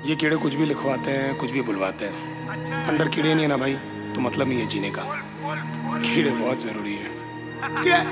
ये कीड़े कुछ भी लिखवाते हैं, कुछ भी बुलवाते हैं। अंदर कीड़े नहीं है ना भाई, तो मतलब नहीं है जीने का। कीड़े बहुत जरूरी है। कीड़े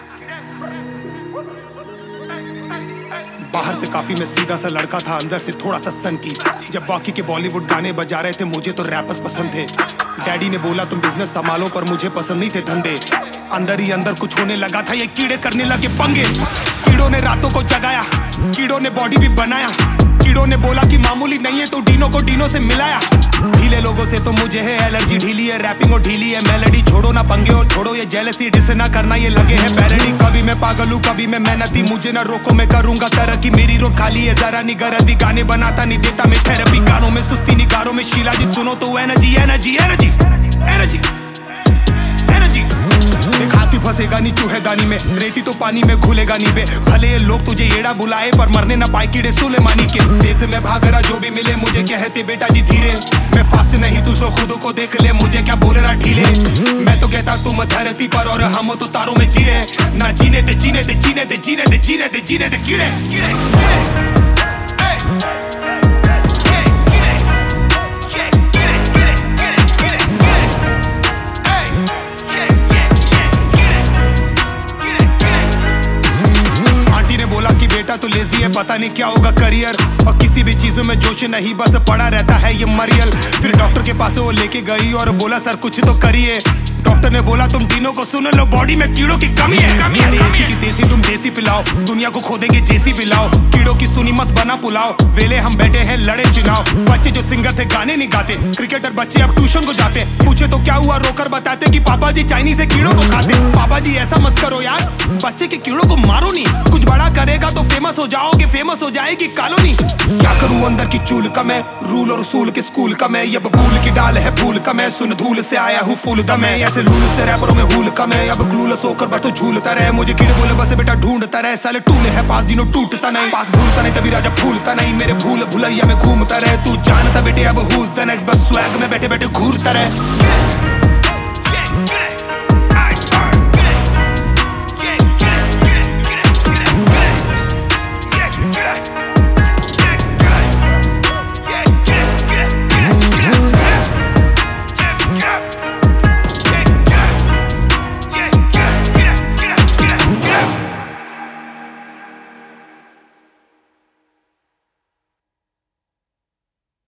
बाहर से काफी मैं सीधा सा लड़का था, अंदर से थोड़ा सा सन की। जब बाकी के बॉलीवुड गाने बजा रहे थे मुझे तो रैपर्स पसंद थे। डैडी ने बोला तुम बिजनेस संभालो, पर मुझे पसंद नहीं थे धंधे। अंदर ही अंदर कुछ होने लगा था, ये कीड़े करने लगे पंगे। कीड़ों ने रातों को जगाया, कीड़ों ने बॉडी भी बनाया। कीड़ों ने बोला कि मामूली नहीं है, तो डीनो को डीनो से मिलाया। ढीले लोगों से तो मुझे है एलर्जी, ढीली है रैपिंग और ढीली है मेलोडी। छोड़ो ना पंगे और छोड़ो ये जेलसी, डिस ना करना ये लगे है पैरोडी। कभी मैं पागल हूँ कभी मैं मेहनती, मुझे ना रोको मैं करूंगा तरक्की। मेरी रोड खाली है जरा नहीं गरदी, गाने बनाता नहीं देता मैं थेरेपी। कानों में सुस्ती निगारों में शिलाजीत, सुनो तो energy energy energy energy energy. हाथी फंसेगा नहीं चूहेदानी में, रेती तो पानी में घुलेगा नहीं बे। भले ये लोग तुझे येड़ा बुलाए, पर मरने ना पाए कीड़े सुलेमानी के। देश में भाग रहा जो भी मिले मुझे कहते बेटा जी धीरे। मैं फास्ट नहीं तू सो खुद को देख ले, मुझे क्या बोल रहा ढीले। मैं तो कहता तुम धरती पर और हम तो तारों में जी रहे। ना जीने दे जीने दे जीने दे जीने दे जीने दे जीने दे कीड़े कीड़े कीड़े। बेटा तो लेजी है, पता नहीं क्या होगा करियर। और किसी भी चीजों में जोश नहीं, बस पड़ा रहता है ये मरियल। फिर डॉक्टर के पास वो लेके गई और बोला सर कुछ तो करिए। डॉक्टर ने बोला तुम तीनों को सुन लो, बॉडी में कीड़ों की कमी है। देसी की देसी तुम देसी पिलाओ, दुनिया को खोदेंगे जेसी पिलाओ। कीड़ों की सुनी मस्त बना पुलाओ, वेले हम बैठे हैं लड़े चुनाव। बच्चे जो सिंगर थे गाने नहीं गाते, क्रिकेटर बच्चे अब ट्यूशन को जाते। पूछे तो क्या हुआ रोकर बताते कि पापा जी चाइनीज से कीड़ों को खाते। पापा जी ऐसा मत करो यार, बच्चे के कीड़ों को मारो नहीं। कुछ बड़ा करेगा तो फेमस हो जाओगे, फेमस हो जाएगी कॉलोनी। क्या करूं अंदर की चूल का मैं, रूल और उसूल के स्कूल का मैं। ये बबूल की डाल है फूल का मैं, सुन धूल से आया हूँ फूल दम है। ऐसे लूल से रैपरों में हूल का मैं, अब क्लूलेस होकर बस तो झूलता रहे। मुझे कीड़े बोले बस बेटा ढूंढता रहे, साले टूले है पास दिनों टूटता नहीं। पास भूलता नहीं तभी राजा फूलता नहीं, मेरे भूल भुलैया में घूमता रहे। तू जानता बेटे अब हुज द नेक्स्ट, बस स्वैग में बैठे बैठे घूरता रहे।